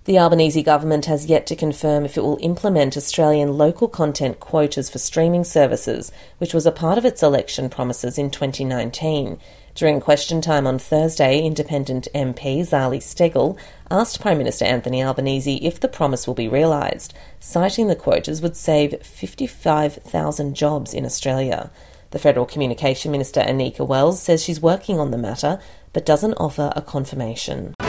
The Albanese government has yet to confirm if it will implement Australian local content quotas for streaming services, which was a part of its election promises in 2019. During question time on Thursday, independent MP Zali Steggall asked Prime Minister Anthony Albanese if the promise will be realised, citing the quotas would save 55,000 jobs in Australia. The Federal Communication Minister Anika Wells says she's working on the matter, but doesn't offer a confirmation.